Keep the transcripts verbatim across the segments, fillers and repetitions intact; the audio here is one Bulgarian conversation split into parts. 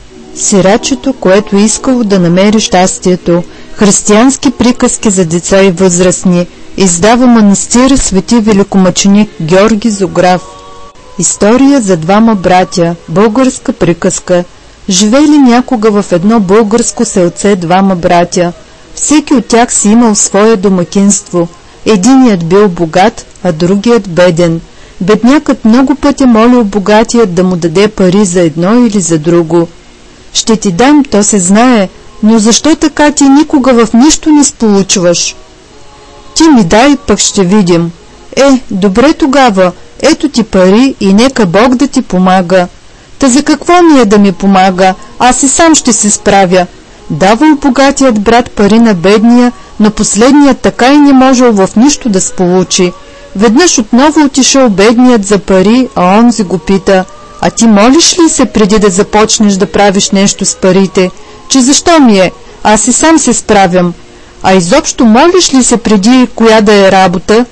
Сирачето, което искало да намери щастието. Християнски приказки за деца и възрастни. Издава манастир Свети великомъченик Георги Зограф. История за двама братя. Българска приказка. Живели някога в едно българско селце двама братя. Всеки от тях си имал свое домакинство. Единият бил богат, а другият беден. Беднякът много пъти молил богатият да му даде пари за едно или за друго. Ще ти дам, то се знае, но защо така ти никога в нищо не сполучваш? Ти ми дай, пък ще видим. Е, добре тогава, ето ти пари и нека Бог да ти помага. Та за какво ми е да ми помага? Аз и сам ще се справя. Давал богатият брат пари на бедния, но последният така и не можел в нищо да сполучи. Веднъж отново отишъл бедният за пари, а онзи го пита: а ти молиш ли се преди да започнеш да правиш нещо с парите? Че защо ми е? Аз и сам се справям. А изобщо молиш ли се преди коя да е работа?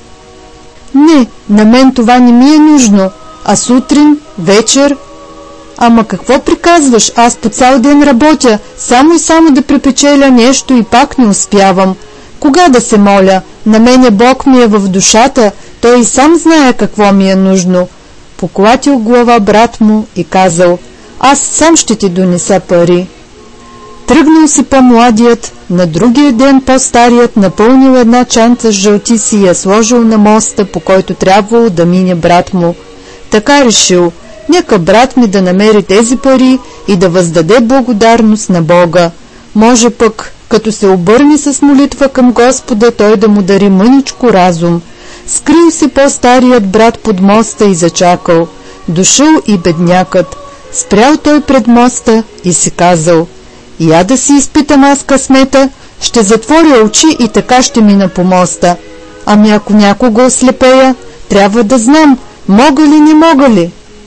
Не, на мен това не ми е нужно. А сутрин, вечер? Ама какво приказваш? Аз по цял ден работя, само и само да припечеля нещо и пак не успявам. Кога да се моля? На мене Бог ми е в душата, той и сам знае какво ми е нужно. Поклатил глава брат му и казал: аз сам ще ти донеса пари. Тръгнал си по-младият, на другия ден по-старият напълнил една чанта с жълтици и я сложил на моста, по който трябвало да мине брат му. Така решил: нека брат ми да намери тези пари и да въздаде благодарност на Бога. Може пък, като се обърне с молитва към Господа, той да му дари мъничко разум. Скрил си по-старият брат под моста и зачакал. Дошъл и беднякът. Спрял той пред моста и си казал: я да си изпитам аз късмета, ще затворя очи и така ще мина по моста. Ами ако някого ослепея, трябва да знам, мога ли, не мога ли?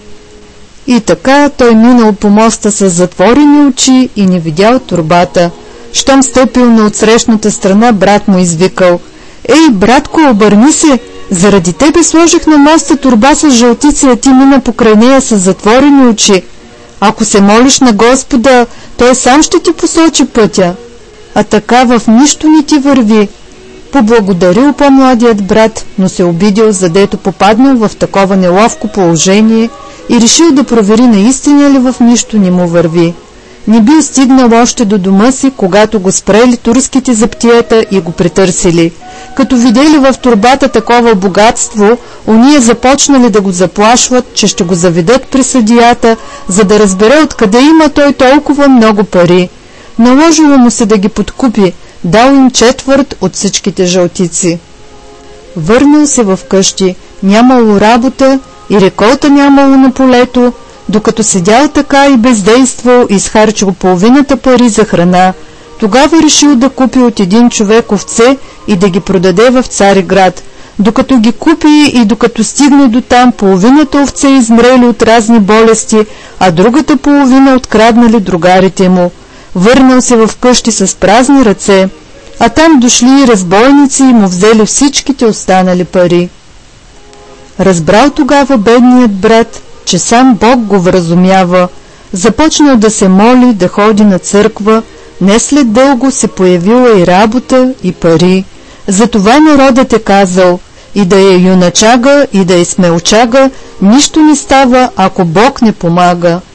И така той минал по моста с затворени очи и не видял торбата. Щом стъпил на отсрещната страна, брат му извикал: ей, братко, обърни се! Заради тебе сложих на моста торба с жълтици, а ти мина покрай нея с затворени очи. Ако се молиш на Господа, той сам ще ти посочи пътя. А така в нищо не ти върви. Поблагодарил по-младият брат, но се обидил, задето попаднал в такова неловко положение и решил да провери наистина ли в нищо не му върви. Не бил стигнал още до дома си, когато го спрели турските заптиета и го претърсили. Като видели в торбата такова богатство, уния започнали да го заплашват, че ще го заведат при съдията, за да разбере откъде има той толкова много пари. Наложило му се да ги подкупи, дал им четвърт от всичките жълтици. Върнал се в къщи, нямало работа и реколта нямало на полето. Докато седял така и бездействал, изхарчил половината пари за храна. Тогава решил да купи от един човек овце и да ги продаде в Цариград. Докато ги купи и докато стигне до там, половината овце измрели от разни болести, а другата половина откраднали другарите му. Върнал се в къщи с празни ръце, а там дошли и разбойници и му взели всичките останали пари. Разбрал тогава бедният брат, че сам Бог го вразумява. Започнал да се моли, да ходи на църква. Не след дълго се появила и работа, и пари. Затова народът е казал: и да е юначага, и да е смелчага, нищо не става, ако Бог не помага.